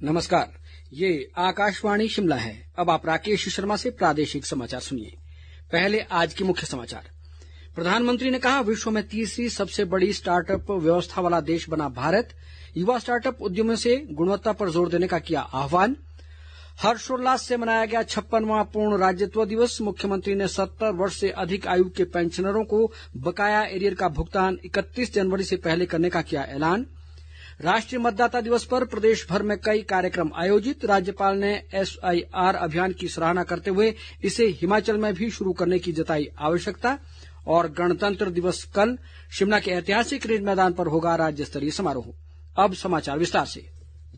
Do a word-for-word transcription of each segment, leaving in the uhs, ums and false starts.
नमस्कार, ये आकाशवाणी शिमला है। अब आप राकेश शर्मा से प्रादेशिक समाचार सुनिए। पहले आज के मुख्य समाचार। प्रधानमंत्री ने कहा, विश्व में तीसरी सबसे बड़ी स्टार्टअप व्यवस्था वाला देश बना भारत। युवा स्टार्टअप उद्यमियों से गुणवत्ता पर जोर देने का किया आह्वान। हर्षोल्लास से मनाया गया छप्पनवां पूर्ण राज्यत्व दिवस। मुख्यमंत्री ने सत्तर वर्ष से अधिक आयु के पेंशनरों को बकाया एरियर का भुगतान इकतीस जनवरी से पहले करने का किया ऐलान। राष्ट्रीय मतदाता दिवस पर प्रदेश भर में कई कार्यक्रम आयोजित। राज्यपाल ने एसआईआर अभियान की सराहना करते हुए इसे हिमाचल में भी शुरू करने की जताई आवश्यकता। और गणतंत्र दिवस कल शिमला के ऐतिहासिक रिज मैदान पर होगा राज्य स्तरीय समारोह। अब समाचार विस्तार से।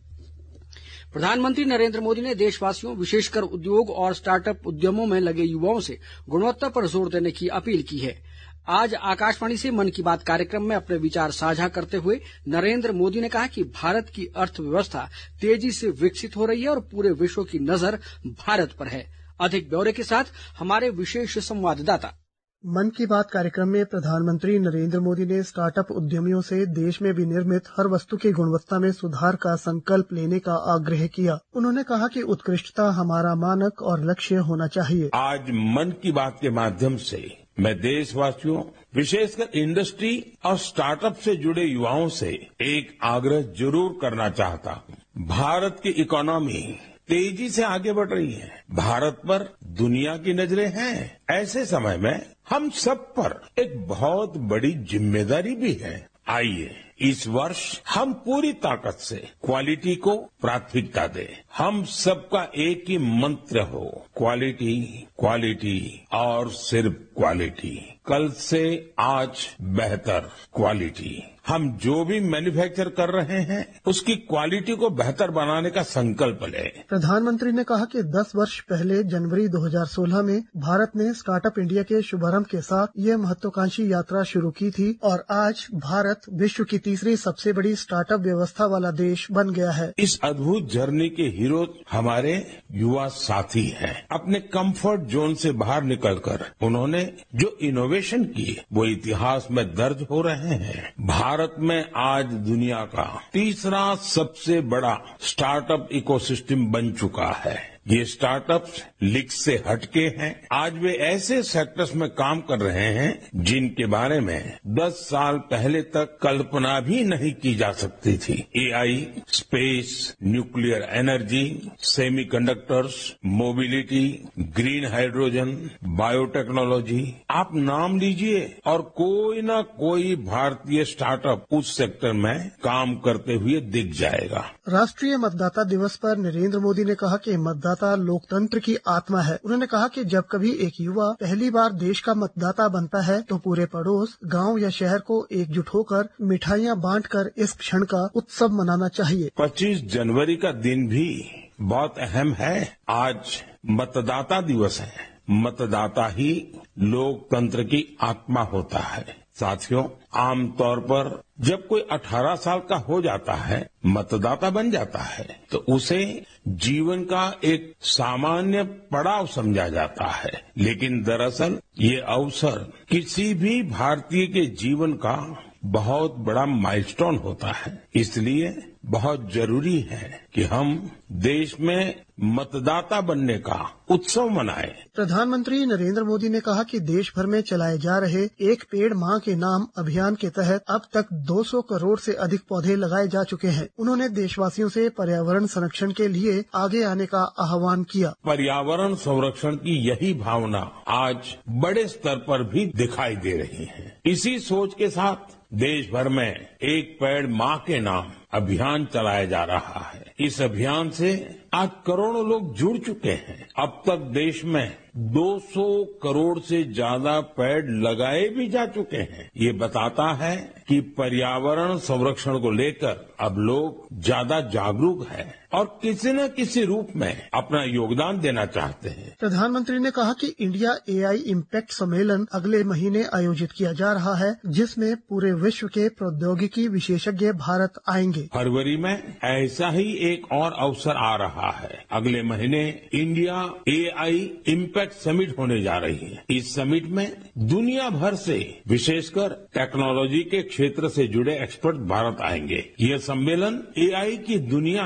प्रधानमंत्री नरेंद्र मोदी ने देशवासियों, विशेषकर उद्योग और स्टार्टअप उद्यमों में लगे युवाओं से गुणवत्ता पर जोर देने की अपील की है। आज आकाशवाणी से मन की बात कार्यक्रम में अपने विचार साझा करते हुए नरेंद्र मोदी ने कहा कि भारत की अर्थव्यवस्था तेजी से विकसित हो रही है और पूरे विश्व की नजर भारत पर है। अधिक ब्यौरे के साथ हमारे विशेष संवाददाता। मन की बात कार्यक्रम में प्रधानमंत्री नरेंद्र मोदी ने स्टार्टअप उद्यमियों से देश में विनिर्मित हर वस्तु की गुणवत्ता में सुधार का संकल्प लेने का आग्रह किया। उन्होंने कहा कि उत्कृष्टता हमारा मानक और लक्ष्य होना चाहिए। आज मन की बात के माध्यम से मैं देशवासियों, विशेषकर इंडस्ट्री और स्टार्टअप से जुड़े युवाओं से एक आग्रह जरूर करना चाहता हूँ। भारत की इकोनॉमी तेजी से आगे बढ़ रही है। भारत पर दुनिया की नजरें हैं। ऐसे समय में हम सब पर एक बहुत बड़ी जिम्मेदारी भी है। आइए इस वर्ष हम पूरी ताकत से क्वालिटी को प्राथमिकता दें। हम सबका एक ही मंत्र हो, क्वालिटी, क्वालिटी और सिर्फ क्वालिटी। कल से आज बेहतर क्वालिटी। हम जो भी मैन्युफैक्चर कर रहे हैं उसकी क्वालिटी को बेहतर बनाने का संकल्प लें। प्रधानमंत्री ने कहा कि दस वर्ष पहले जनवरी दो हज़ार सोलह में भारत ने स्टार्टअप इंडिया के शुभारंभ के साथ यह महत्वाकांक्षी यात्रा शुरू की थी और आज भारत विश्व की तीसरी सबसे बड़ी स्टार्टअप व्यवस्था वाला देश बन गया है। इस अद्भुत जर्नी के हीरो हमारे युवा साथी हैं। अपने कंफर्ट जोन से बाहर निकलकर उन्होंने जो इनोवेशन किए वो इतिहास में दर्ज हो रहे हैं। भारत में आज दुनिया का तीसरा सबसे बड़ा स्टार्टअप इकोसिस्टम बन चुका है। ये स्टार्टअप्स लीग से हटके हैं। आज वे ऐसे सेक्टर्स में काम कर रहे हैं जिनके बारे में दस साल पहले तक कल्पना भी नहीं की जा सकती थी। AI, space, nuclear energy, semiconductors, mobility, green hydrogen, biotechnology, आप नाम लीजिए और कोई ना कोई भारतीय स्टार्टअप उस सेक्टर में काम करते हुए दिख जाएगा। राष्ट्रीय मतदाता दिवस पर नरेंद्र मोदी ने कहा कि मतदाता लोकतंत्र की आत्मा है। उन्होंने कहा कि जब कभी एक युवा पहली बार देश का मतदाता बनता है तो पूरे पड़ोस, गांव या शहर को एकजुट होकर मिठाइयां बांटकर इस क्षण का उत्सव मनाना चाहिए। पच्चीस जनवरी का दिन भी बहुत अहम है। आज मतदाता दिवस है। मतदाता ही लोकतंत्र की आत्मा होता है। साथियों, आमतौर पर जब कोई अठारह साल का हो जाता है, मतदाता बन जाता है, तो उसे जीवन का एक सामान्य पड़ाव समझा जाता है। लेकिन दरअसल ये अवसर किसी भी भारतीय के जीवन का बहुत बड़ा माइलस्टोन होता है। इसलिए बहुत जरूरी है कि हम देश में मतदाता बनने का उत्सव मनाएं। प्रधानमंत्री नरेंद्र मोदी ने कहा कि देश भर में चलाए जा रहे एक पेड़ मां के नाम अभियान के तहत अब तक दो सौ करोड़ से अधिक पौधे लगाए जा चुके हैं। उन्होंने देशवासियों से पर्यावरण संरक्षण के लिए आगे आने का आह्वान किया। पर्यावरण संरक्षण की यही भावना आज बड़े स्तर पर भी दिखाई दे रही है। इसी सोच के साथ देश भर में एक पेड़ मां के नाम अभियान चलाया जा रहा है। इस अभियान से आज करोड़ों लोग जुड़ चुके हैं। अब तक देश में दो सौ करोड़ से ज्यादा पेड़ लगाए भी जा चुके हैं। ये बताता है कि पर्यावरण संरक्षण को लेकर अब लोग ज्यादा जागरूक हैं और किसी न किसी रूप में अपना योगदान देना चाहते हैं। प्रधानमंत्री ने कहा कि इंडिया एआई इम्पैक्ट सम्मेलन अगले महीने आयोजित किया जा रहा है, जिसमें पूरे विश्व के प्रौद्योगिकी विशेषज्ञ भारत आएंगे। फरवरी में ऐसा ही एक और अवसर आ रहा है। अगले महीने इंडिया एआई इम्पैक्ट समिट होने जा रही है। इस समिट में दुनिया भर से, विशेषकर टेक्नोलॉजी के क्षेत्र से जुड़े एक्सपर्ट भारत आएंगे। यह सम्मेलन एआई की दुनिया में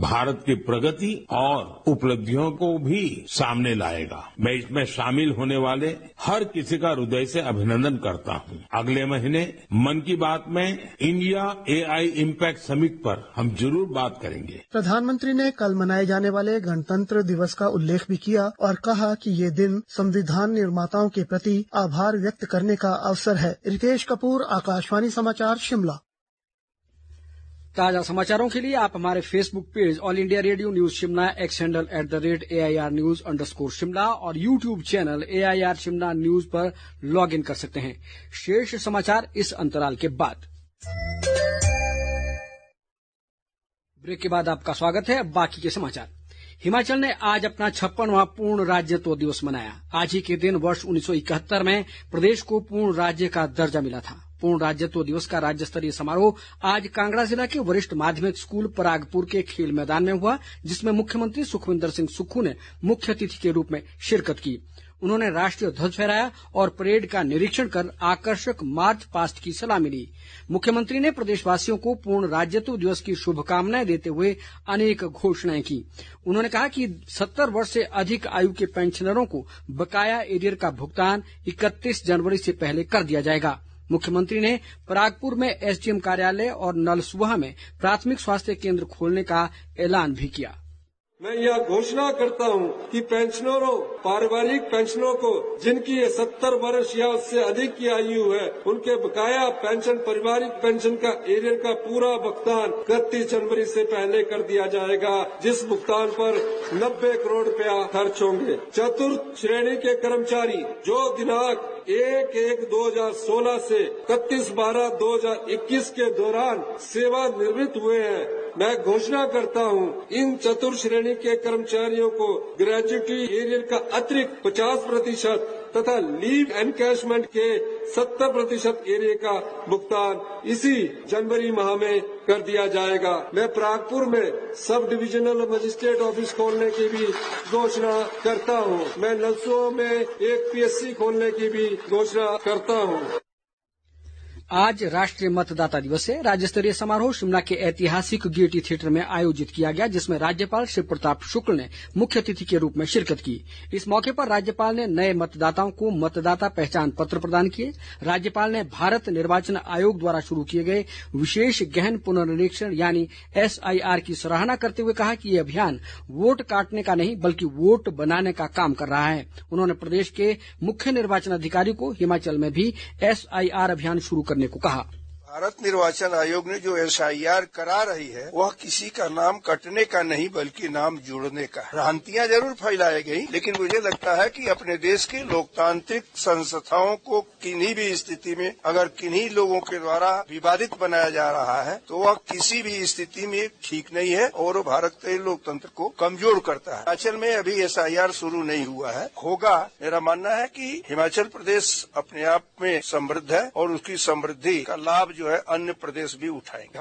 भारत की प्रगति और उपलब्धियों को भी सामने लाएगा। मैं इसमें शामिल होने वाले हर किसी का हृदय से अभिनंदन करता हूं। अगले महीने मन की बात में इंडिया एआई इम्पैक्ट समिट पर हम जरूर बात करेंगे। प्रधानमंत्री ने कल मनाए जाने वाले गणतंत्र दिवस का उल्लेख भी किया और कहा कि ये दिन संविधान निर्माताओं के प्रति आभार व्यक्त करने का अवसर है। रितेश कपूर, आकाशवाणी समाचार, शिमला। ताजा समाचारों के लिए आप हमारे Facebook page All India Radio news Shimla, X handle at the rate A I R news underscore Shimla और YouTube channel A I R Shimla news पर लॉग इन कर सकते हैं। शेष समाचार इस अंतराल के बाद। ब्रेक के बाद आपका स्वागत है। बाकी के समाचार। हिमाचल ने आज अपना छप्पनवां पूर्ण राज्यत्व दिवस मनाया। आज ही के दिन वर्ष उन्नीस सौ इकहत्तर में प्रदेश को पूर्ण राज्य का दर्जा मिला था। पूर्ण राज्यत्व दिवस का राज्य स्तरीय समारोह आज कांगड़ा जिला के वरिष्ठ माध्यमिक स्कूल परागपुर के खेल मैदान में हुआ, जिसमें मुख्यमंत्री सुखविंदर सिंह सुक्खू ने मुख्य अतिथि के रूप में शिरकत की। उन्होंने राष्ट्रीय ध्वज फहराया और परेड का निरीक्षण कर आकर्षक मार्च पास्ट की सलामी ली। मुख्यमंत्री ने प्रदेशवासियों को पूर्ण राज्यत्व दिवस की शुभकामनाएं देते हुए अनेक घोषणाएं की। उन्होंने कहा कि सत्तर वर्ष से अधिक आयु के पेंशनरों को बकाया एरियर का भुगतान इकतीस जनवरी से पहले कर दिया जाएगा। मुख्यमंत्री ने परागपुर में एसडीएम कार्यालय और नलसुहा में प्राथमिक स्वास्थ्य केंद्र खोलने का ऐलान भी किया। मैं यह घोषणा करता हूं कि पेंशनरों, पारिवारिक पेंशनों को जिनकी सत्तर वर्ष या उससे अधिक की आयु है, उनके बकाया पेंशन, पारिवारिक पेंशन का एरियर का पूरा भुगतान इकतीस जनवरी से पहले कर दिया जाएगा, जिस भुगतान पर नब्बे करोड़ रुपया खर्च होंगे। चतुर्थ श्रेणी के कर्मचारी जो दिनांक एक एक दो हजार सोलह से इकतीस बारह दो हजार इक्कीस के दौरान सेवानिवृत्त हुए हैं, मैं घोषणा करता हूं इन चतुर्थ श्रेणी के कर्मचारियों को ग्रेजुएटी एरियर का अतिरिक्त पचास प्रतिशत तथा लीव एनकैशमेंट के सत्तर प्रतिशत एरिया का भुगतान इसी जनवरी माह में कर दिया जाएगा। मैं परागपुर में सब डिविजनल मजिस्ट्रेट ऑफिस खोलने की भी घोषणा करता हूं। मैं नलसुआ में एक पीएससी खोलने की भी घोषणा करता हूं। आज राष्ट्रीय मतदाता दिवस है। राज्य स्तरीय समारोह शिमला के ऐतिहासिक गेयटी थिएटर में आयोजित किया गया, जिसमें राज्यपाल शिव प्रताप शुक्ल ने मुख्य अतिथि के रूप में शिरकत की। इस मौके पर राज्यपाल ने नए मतदाताओं को मतदाता पहचान पत्र प्रदान किए। राज्यपाल ने भारत निर्वाचन आयोग द्वारा शुरू किए गए विशेष गहन पुनर्निरीक्षण यानी एस आई आर की सराहना करते हुए कहा कि ये अभियान वोट काटने का नहीं बल्कि वोट बनाने का काम कर रहा है। उन्होंने प्रदेश के मुख्य निर्वाचन अधिकारी को हिमाचल में भी एस आई आर अभियान शुरू करने को कहा। भारत निर्वाचन आयोग ने जो एस आई आर करा रही है वह किसी का नाम कटने का नहीं बल्कि नाम जोड़ने का। भ्रांतियां जरूर फैलाई गई, लेकिन मुझे लगता है कि अपने देश के लोकतांत्रिक संस्थाओं को किन्हीं भी स्थिति में अगर किन्हीं लोगों के द्वारा विवादित बनाया जा रहा है तो वह किसी भी स्थिति में ठीक नहीं है और भारत के लोकतंत्र को कमजोर करता है। हिमाचल में अभी एस आई आर शुरू नहीं हुआ है, होगा। मेरा मानना है कि हिमाचल प्रदेश अपने आप में समृद्ध है और उसकी समृद्धि का लाभ जो है अन्य प्रदेश भी उठाएंगे।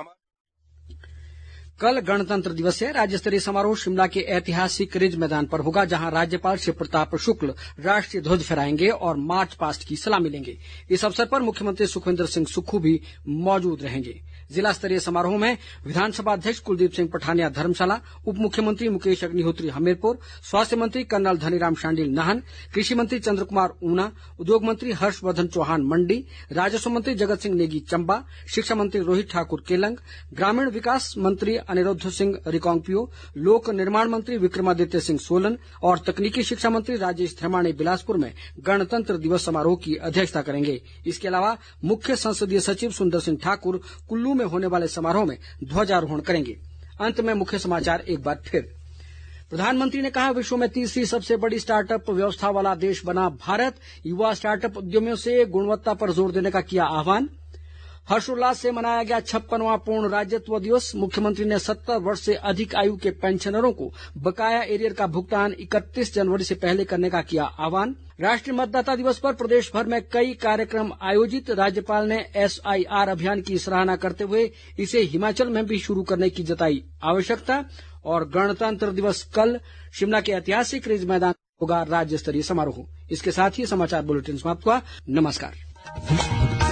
कल गणतंत्र दिवस है। राज्य स्तरीय समारोह शिमला के ऐतिहासिक रिज मैदान पर होगा, जहां राज्यपाल शिव प्रताप शुक्ल राष्ट्रीय ध्वज फहराएंगे और मार्च पास्ट की सलामी लेंगे। इस अवसर पर मुख्यमंत्री सुखविंदर सिंह सुक्खू भी मौजूद रहेंगे। जिला स्तरीय समारोह में विधानसभा अध्यक्ष कुलदीप सिंह पठानिया धर्मशाला, उप मुख्यमंत्री मुकेश अग्निहोत्री हमीरपुर, स्वास्थ्य मंत्री कर्नल धनीराम शांडिल नाहन, कृषि मंत्री चंद्र कुमार ऊना, उद्योग मंत्री हर्षवर्धन चौहान मंडी, राजस्व मंत्री जगत सिंह नेगी चंबा, शिक्षा मंत्री रोहित ठाकुर केलंग, ग्रामीण विकास मंत्री अनिरुद्ध सिंह रिकांगपियो, लोक निर्माण मंत्री विक्रमादित्य सिंह सोलन और तकनीकी शिक्षा मंत्री राजेश धर्माणी बिलासपुर में गणतंत्र दिवस समारोह की अध्यक्षता करेंगे। इसके अलावा मुख्य संसदीय सचिव सुंदर सिंह ठाकुर कुल्लू में होने वाले समारोह में ध्वजारोहण करेंगे। अंत में मुख्य समाचार एक बार फिर। प्रधानमंत्री ने कहा, विश्व में तीसरी सबसे बड़ी स्टार्टअप व्यवस्था वाला देश बना भारत। युवा स्टार्टअप उद्यमियों से गुणवत्ता पर जोर देने का किया आह्वान। हर्षोल्लास से मनाया गया छप्पनवां पूर्ण राज्यत्व दिवस। मुख्यमंत्री ने सत्तर वर्ष से अधिक आयु के पेंशनरों को बकाया एरियर का भुगतान इकतीस जनवरी से पहले करने का किया आह्वान। राष्ट्रीय मतदाता दिवस पर प्रदेश भर में कई कार्यक्रम आयोजित। राज्यपाल ने एस आई आर अभियान की सराहना करते हुए इसे हिमाचल में भी शुरू करने की जताई आवश्यकता। और गणतंत्र दिवस कल शिमला के ऐतिहासिक रिज मैदान होगा राज्य स्तरीय समारोह। इसके साथ ही समाचार बुलेटिन समाप्त हुआ। नमस्कार।